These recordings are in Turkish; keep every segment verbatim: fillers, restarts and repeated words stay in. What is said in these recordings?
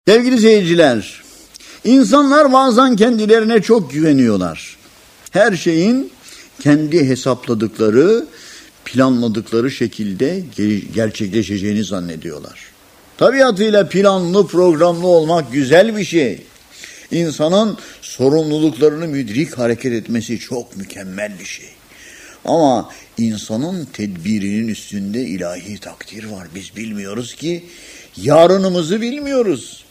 Sevgili seyirciler, insanlar bazen kendilerine çok güveniyorlar. Her şeyin kendi hesapladıkları, planladıkları şekilde gerçekleşeceğini zannediyorlar. Tabiatıyla planlı, programlı olmak güzel bir şey. İnsanın sorumluluklarını müdrik hareket etmesi çok mükemmel bir şey. Ama insanın tedbirinin üstünde ilahi takdir var. Biz bilmiyoruz ki, yarınımızı bilmiyoruz.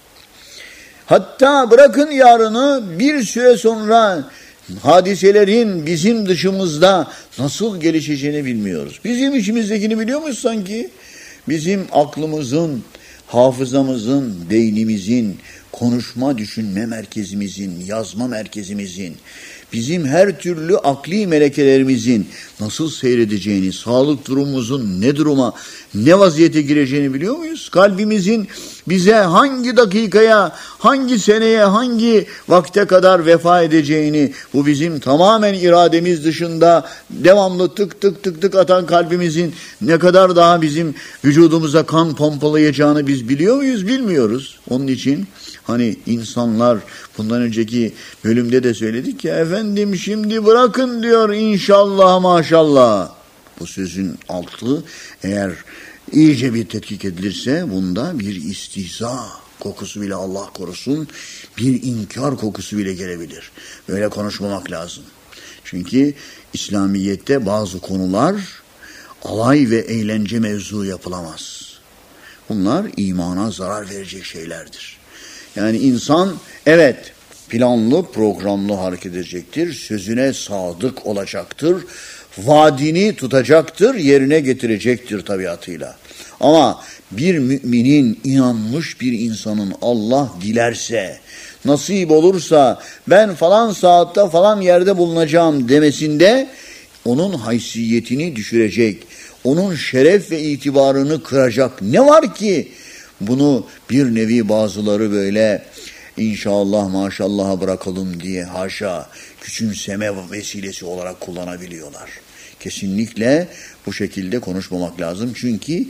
Hatta bırakın yarını, bir süre sonra hadiselerin bizim dışımızda nasıl gelişeceğini bilmiyoruz. Bizim içimizdekini biliyor muyuz sanki? Bizim aklımızın, hafızamızın, beynimizin, konuşma, düşünme merkezimizin, yazma merkezimizin, bizim her türlü akli melekelerimizin nasıl seyredeceğini, sağlık durumumuzun ne duruma, ne vaziyete gireceğini biliyor muyuz? Kalbimizin bize hangi dakikaya, hangi seneye, hangi vakte kadar vefa edeceğini, bu bizim tamamen irademiz dışında devamlı tık tık tık tık atan kalbimizin ne kadar daha bizim vücudumuza kan pompalayacağını biz biliyor muyuz? Bilmiyoruz. Onun için hani insanlar, bundan önceki bölümde de söyledik ya, efendim şimdi bırakın diyor inşallah maşallah. Bu sözün altı eğer iyice bir tetkik edilirse bunda bir istihza kokusu bile, Allah korusun, bir inkar kokusu bile gelebilir. Böyle konuşmamak lazım. Çünkü İslamiyet'te bazı konular alay ve eğlence mevzu yapılamaz. Bunlar imana zarar verecek şeylerdir. Yani insan evet planlı, programlı hareket edecektir, sözüne sadık olacaktır, vaadini tutacaktır, yerine getirecektir tabiatıyla. Ama bir müminin, inanmış bir insanın Allah dilerse, nasip olursa ben falan saatte falan yerde bulunacağım demesinde onun haysiyetini düşürecek, onun şeref ve itibarını kıracak ne var ki? Bunu bir nevi bazıları böyle inşallah maşallaha bırakalım diye haşa küçümseme vesilesi olarak kullanabiliyorlar. Kesinlikle bu şekilde konuşmamak lazım. Çünkü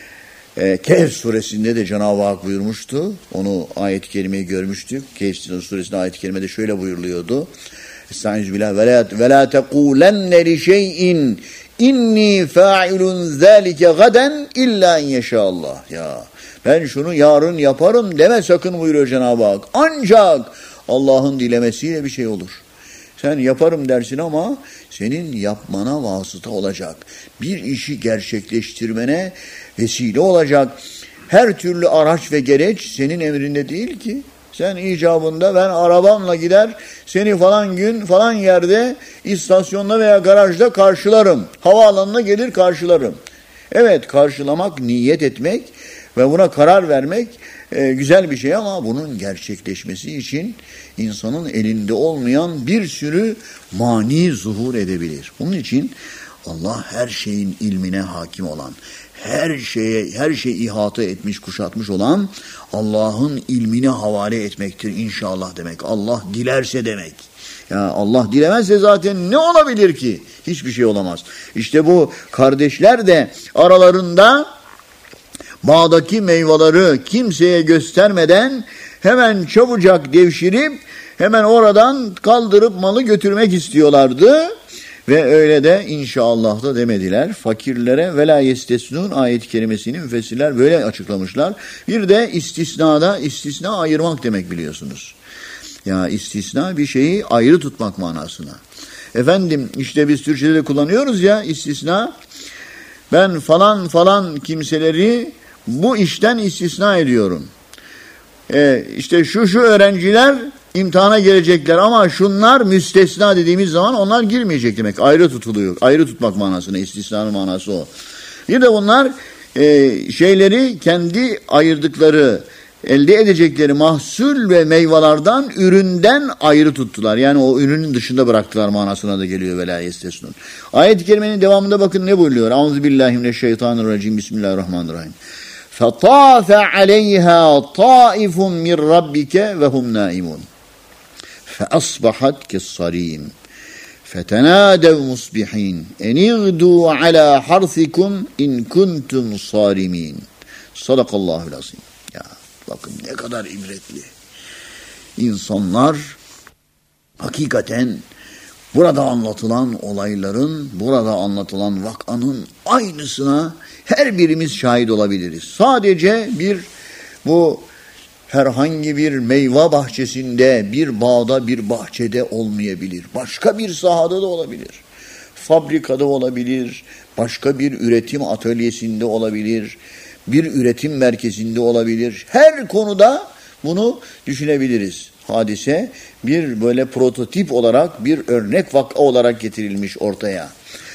e, Kehf suresinde de Cenab-ı Hak buyurmuştu. Onu ayet-i kerimeyi görmüştük. Kehf suresinde ayet-i kerimede şöyle buyuruluyordu. Estağfirullah ve la tekulenne li şey'in inni fa'ilun zalike gaden illa in yeşallah. Ya ben şunu yarın yaparım deme sakın buyuruyor Cenab-ı Hak. Ancak Allah'ın dilemesiyle bir şey olur. Sen yaparım dersin ama senin yapmana vasıta olacak. Bir işi gerçekleştirmene vesile olacak. Her türlü araç ve gereç senin emrinde değil ki. Sen icabında ben arabamla gider seni falan gün falan yerde istasyonda veya garajda karşılarım. Havaalanına gelir karşılarım. Evet, karşılamak, niyet etmek ve buna karar vermek e, güzel bir şey ama bunun gerçekleşmesi için insanın elinde olmayan bir sürü mani zuhur edebilir. Bunun için Allah her şeyin ilmine hakim olan, her şeye, her şeyi ihata etmiş, kuşatmış olan Allah'ın ilmine havale etmektir inşallah demek. Allah dilerse demek. Ya Allah dilemezse zaten ne olabilir ki? Hiçbir şey olamaz. İşte bu kardeşler de aralarında bağdaki meyveleri kimseye göstermeden hemen çabucak devşirip hemen oradan kaldırıp malı götürmek istiyorlardı. Ve öyle de inşallah da demediler. Fakirlere ve la yestesnun ayet-i kerimesini müfessirler böyle açıklamışlar. Bir de istisnada, istisna ayırmak demek biliyorsunuz. Ya istisna bir şeyi ayrı tutmak manasına. Efendim işte biz Türkçe'de de kullanıyoruz ya istisna. Ben falan falan kimseleri bu işten istisna ediyorum. Ee, işte şu şu öğrenciler imtihana gelecekler ama şunlar müstesna dediğimiz zaman onlar girmeyecek demek. Ayrı tutuluyor. Ayrı tutmak manasına, istisnanın manası o. Bir de bunlar e, şeyleri kendi ayırdıkları, elde edecekleri mahsul ve meyvelerden, üründen ayrı tuttular. Yani o ürünün dışında bıraktılar manasına da geliyor ve la yestesnun. Ayet-i kerimenin devamında bakın ne buyuruyor? Euzubillahimineşşeytanirracim. Bismillahirrahmanirrahim. فَطَافَ عَلَيْهَا طَائِفٌ مِّنْ رَبِّكَ وَهُمْ نَائِمُونَ فَأَصْبَحَتْ كَالصَّرِيمِ فَتَنَادَوْا مُصْبِحِينَ اَنْ اِغْدُوا عَلَى حَرْثِكُمْ اِنْ كُنْتُمْ صَارِمِينَ Sadakallahu lazim. Ya Bakın ne kadar ibretli. İnsanlar hakikaten burada anlatılan olayların, burada anlatılan vakanın aynısına her birimiz şahit olabiliriz. Sadece bir bu herhangi bir meyve bahçesinde, bir bağda, bir bahçede olmayabilir. Başka bir sahada da olabilir. Fabrikada olabilir, başka bir üretim atölyesinde olabilir, bir üretim merkezinde olabilir. Her konuda bunu düşünebiliriz. Hadise bir böyle prototip olarak, bir örnek vaka olarak getirilmiş ortaya.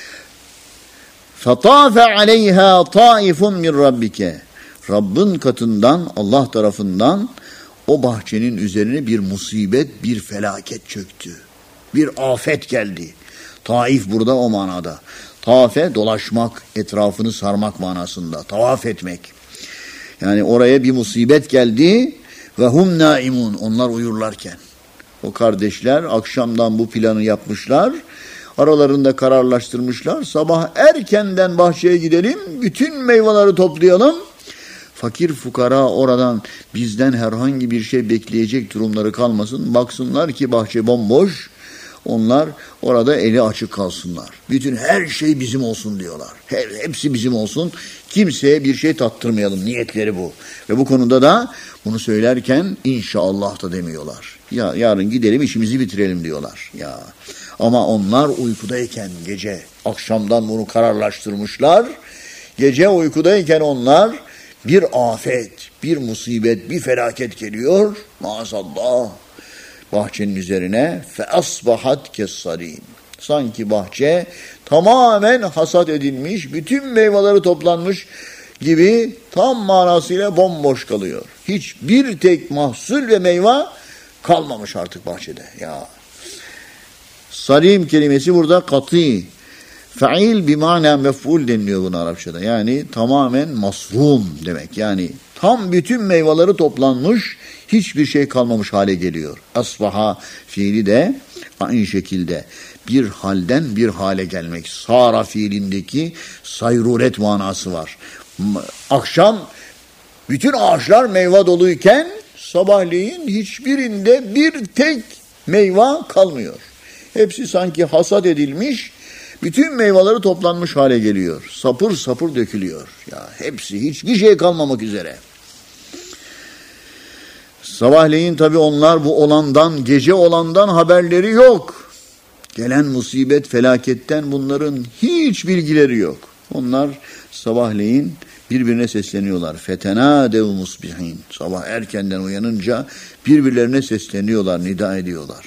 فَطَافَ عَلَيْهَا طَائِفٌ مِّنْ رَبِّكَ Rabbin katından, Allah tarafından o bahçenin üzerine bir musibet, bir felaket çöktü. Bir afet geldi. Taif burada o manada. Tafe dolaşmak, etrafını sarmak manasında. Tavaf etmek. Yani oraya bir musibet geldi ve hum naimun. Onlar uyurlarken. O kardeşler akşamdan bu planı yapmışlar. Aralarında kararlaştırmışlar. Sabah erkenden bahçeye gidelim. Bütün meyveleri toplayalım. Fakir fukara oradan bizden herhangi bir şey bekleyecek durumları kalmasın. Baksınlar ki bahçe bomboş. Onlar orada eli açık kalsınlar. Bütün her şey bizim olsun diyorlar. Her, hepsi bizim olsun. Kimseye bir şey tattırmayalım. Niyetleri bu. Ve bu konuda da bunu söylerken inşallah da demiyorlar. Ya yarın gidelim işimizi bitirelim diyorlar. Ya ama onlar uykudayken gece akşamdan bunu kararlaştırmışlar. Gece uykudayken onlar bir afet, bir musibet, bir felaket geliyor. Maazallah. Bahçenin üzerine فَأَصْبَحَتْ كَسَّرِينَ Sanki bahçe tamamen hasat edilmiş, bütün meyveleri toplanmış gibi tam manasıyla bomboş kalıyor. Hiçbir tek mahsul ve meyve kalmamış artık bahçede. Ya. Sarim kelimesi burada kat'i. Fail bimana mef'ul deniliyor buna Arapçada. Yani tamamen masrum demek. Yani tam bütün meyveleri toplanmış, hiçbir şey kalmamış hale geliyor. Asbaha fiili de aynı şekilde bir halden bir hale gelmek. Sara fiilindeki sayruret manası var. Akşam bütün ağaçlar meyve doluyken sabahleyin hiçbirinde bir tek meyve kalmıyor. Hepsi sanki hasat edilmiş, bütün meyveleri toplanmış hale geliyor. Sapır sapır dökülüyor. Ya hepsi, hiçbir şey kalmamak üzere. Sabahleyin tabii onlar bu olandan, gece olandan haberleri yok. Gelen musibet, felaketten bunların hiç bilgileri yok. Onlar sabahleyin birbirine sesleniyorlar. Fetenâdev musbihin. Sabah erkenden uyanınca birbirlerine sesleniyorlar, nida ediyorlar.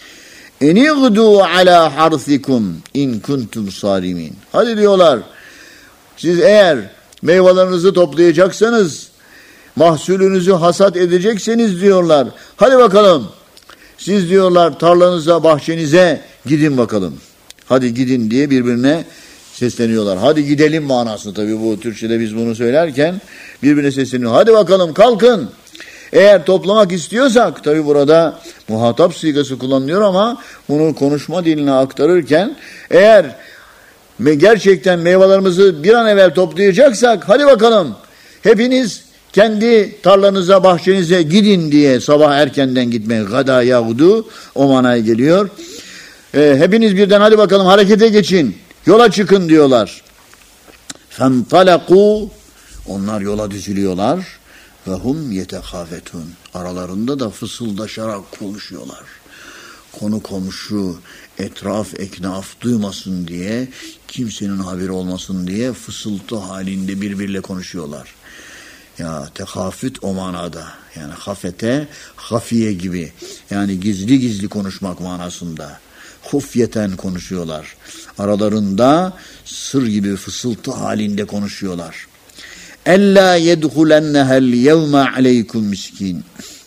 Enigdu ala harsikum in kuntum sarimin. Hadi diyorlar, siz eğer meyvelerinizi toplayacaksanız, mahsulünüzü hasat edecekseniz diyorlar. Hadi bakalım. Siz diyorlar tarlanıza, bahçenize gidin bakalım. Hadi gidin diye birbirine sesleniyorlar. Hadi gidelim manasını tabii bu Türkçe'de biz bunu söylerken birbirine sesleniyor. Hadi bakalım kalkın. Eğer toplamak istiyorsak, tabii burada muhatap sigası kullanılıyor ama bunu konuşma diline aktarırken eğer gerçekten meyvelerimizi bir an evvel toplayacaksak hadi bakalım hepiniz kendi tarlanıza, bahçenize gidin diye sabah erkenden gitmek. Gada yahudu o manaya geliyor. E, hepiniz birden hadi bakalım harekete geçin. Yola çıkın diyorlar. Fentalaku onlar yola düzülüyorlar. Ve hum yetehafetun. Aralarında da fısıldaşarak konuşuyorlar. Konu komşu, etraf, eknaf duymasın diye, kimsenin haberi olmasın diye fısıltı halinde birbiriyle konuşuyorlar. Ya tehafüt o manada. Yani hafete, hafiye gibi. Yani gizli gizli konuşmak manasında. Hufyeten konuşuyorlar. Aralarında sır gibi fısıltı halinde konuşuyorlar. Ella yedhulennehel yevme aleykum miskin.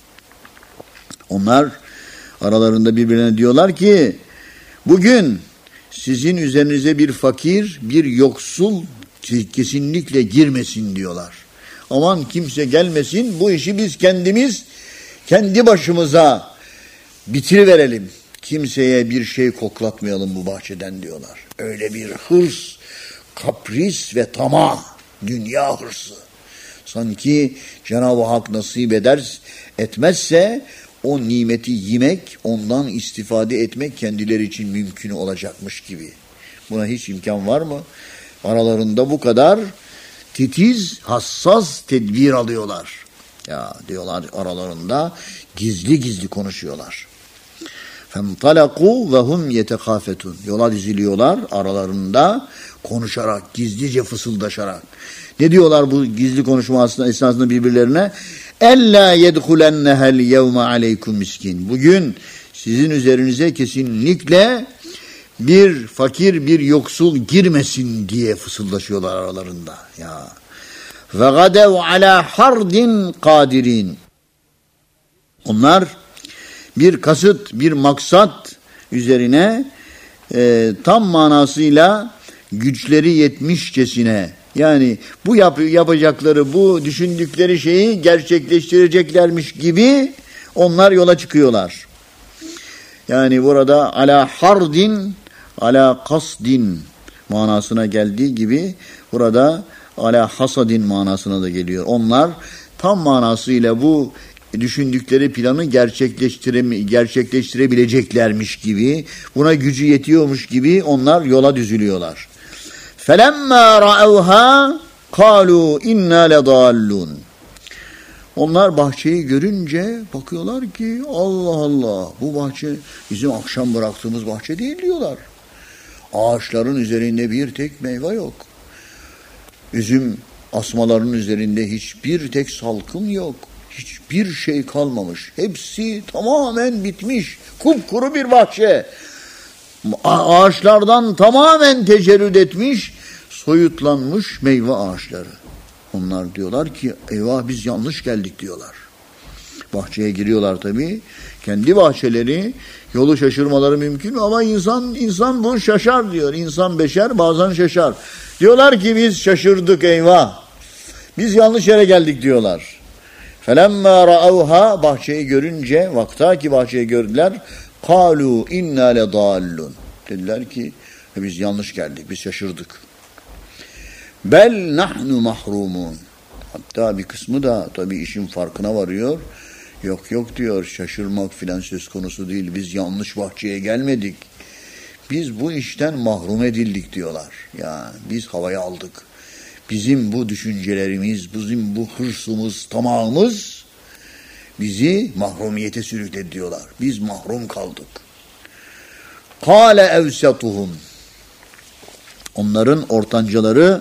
Onlar aralarında birbirine diyorlar ki bugün sizin üzerinize bir fakir, bir yoksul kesinlikle girmesin diyorlar. Aman kimse gelmesin, bu işi biz kendimiz kendi başımıza bitiriverelim. Kimseye bir şey koklatmayalım bu bahçeden diyorlar. Öyle bir hırs, kapris ve tamah, dünya hırsı. Sanki Cenab-ı Hak nasip eder, etmezse o nimeti yemek, ondan istifade etmek kendileri için mümkün olacakmış gibi. Buna hiç imkan var mı? Aralarında bu kadar titiz, hassas tedbir alıyorlar. Ya diyorlar, aralarında gizli gizli konuşuyorlar. فَمْطَلَقُوا وَهُمْ يَتَخَافَتُونَ. Yola diziliyorlar aralarında konuşarak, gizlice fısıldaşarak. Ne diyorlar bu gizli konuşma esnasında birbirlerine? اَلَّا يَدْخُلَنَّهَا الْيَوْمَ عَلَيْكُمْ miskin. Bugün sizin üzerinize kesinlikle bir fakir, bir yoksul girmesin diye fısıldaşıyorlar aralarında. Ya. وَغَدَوْ عَلَى حَرْدٍ قَادِرِينَ. Onlar bir kasıt, bir maksat üzerine e, tam manasıyla güçleri yetmişçesine, yani bu yap yapacakları, bu düşündükleri şeyi gerçekleştireceklermiş gibi onlar yola çıkıyorlar. Yani burada ala hardin, ala kasdin manasına geldiği gibi burada ala hasadin manasına da geliyor. Onlar tam manasıyla bu düşündükleri planı gerçekleştire, gerçekleştirebileceklermiş gibi, buna gücü yetiyormuş gibi onlar yola düzülüyorlar. فَلَمَّا رَأَوْهَا قَالُوا اِنَّا لَضَالُّونَ. Onlar bahçeyi görünce bakıyorlar ki Allah Allah, bu bahçe bizim akşam bıraktığımız bahçe değil diyorlar. Ağaçların üzerinde bir tek meyve yok. Üzüm asmalarının üzerinde hiçbir tek salkım yok. Hiçbir şey kalmamış. Hepsi tamamen bitmiş. Kupkuru bir bahçe. Ağaçlardan tamamen tecerrüt etmiş, soyutlanmış meyve ağaçları. Onlar diyorlar ki eyvah biz yanlış geldik diyorlar. Bahçeye giriyorlar tabii. Kendi bahçeleri, yolu şaşırmaları mümkün ama insan insan bu şaşar diyor. İnsan beşer bazen şaşar. Diyorlar ki biz şaşırdık eyvah. Biz yanlış yere geldik diyorlar. فَلَمَّا رَأَوْهَا. Bahçeyi görünce, vaktaki bahçeyi gördüler. قَالُوا اِنَّا لَضَالُّونَ. Dediler ki biz yanlış geldik, biz şaşırdık. Bel nahnu mahrumun. Hatta bir kısmı da tabii işin farkına varıyor. Yok yok diyor, şaşırmak filan söz konusu değil. Biz yanlış bahçeye gelmedik. Biz bu işten mahrum edildik diyorlar. Ya biz havaya aldık. Bizim bu düşüncelerimiz, bizim bu hırsımız, tamamımız bizi mahrumiyete sürükledi diyorlar. Biz mahrum kaldık. Kâle evsetuhum. Onların ortancaları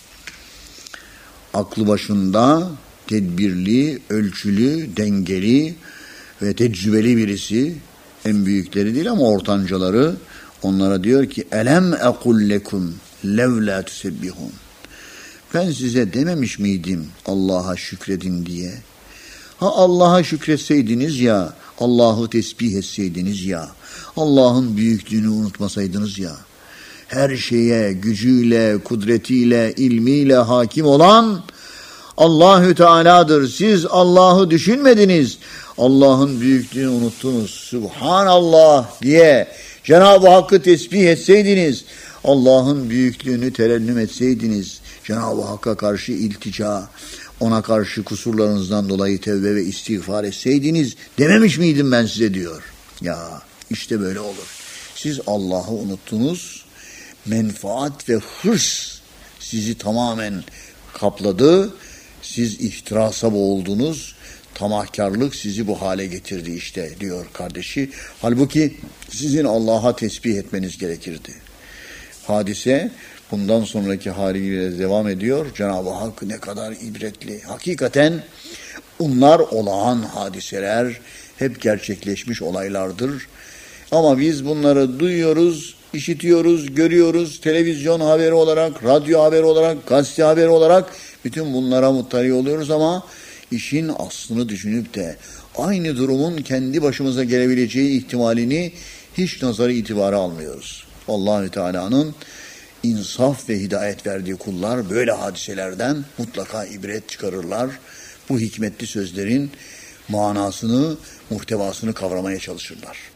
aklı başında, tedbirli, ölçülü, dengeli ve tecrübeli birisi. En büyükleri değil ama ortancaları onlara diyor ki elem ekul lekum levla tusebbihun. Ben size dememiş miydim Allah'a şükredin diye? Ha Allah'a şükretseydiniz ya, Allah'ı tesbih etseydiniz ya, Allah'ın büyüklüğünü unutmasaydınız ya, her şeye gücüyle, kudretiyle, ilmiyle hakim olan Allahü Teala'dır. Siz Allah'ı düşünmediniz, Allah'ın büyüklüğünü unuttunuz. Subhanallah diye Cenab-ı Hakk'ı tesbih etseydiniz, Allah'ın büyüklüğünü terennüm etseydiniz, Cenab-ı Hakk'a karşı iltica, ona karşı kusurlarınızdan dolayı tevbe ve istiğfar etseydiniz dememiş miydim ben size diyor. Ya işte böyle olur. Siz Allah'ı unuttunuz, menfaat ve hırs sizi tamamen kapladı, siz ihtirasa boğuldunuz, tamahkarlık sizi bu hale getirdi işte diyor kardeşi. Halbuki sizin Allah'a tesbih etmeniz gerekirdi. Hadise bundan sonraki haliyle devam ediyor. Cenab-ı Hak ne kadar ibretli. Hakikaten bunlar olağan hadiseler, hep gerçekleşmiş olaylardır. Ama biz bunları duyuyoruz, işitiyoruz, görüyoruz. Televizyon haberi olarak, radyo haberi olarak, gazete haberi olarak bütün bunlara muttali oluyoruz ama işin aslını düşünüp de aynı durumun kendi başımıza gelebileceği ihtimalini hiç nazarı itibara almıyoruz. Allah-u Teala'nın insaf ve hidayet verdiği kullar böyle hadiselerden mutlaka ibret çıkarırlar. Bu hikmetli sözlerin manasını, muhtevasını kavramaya çalışırlar.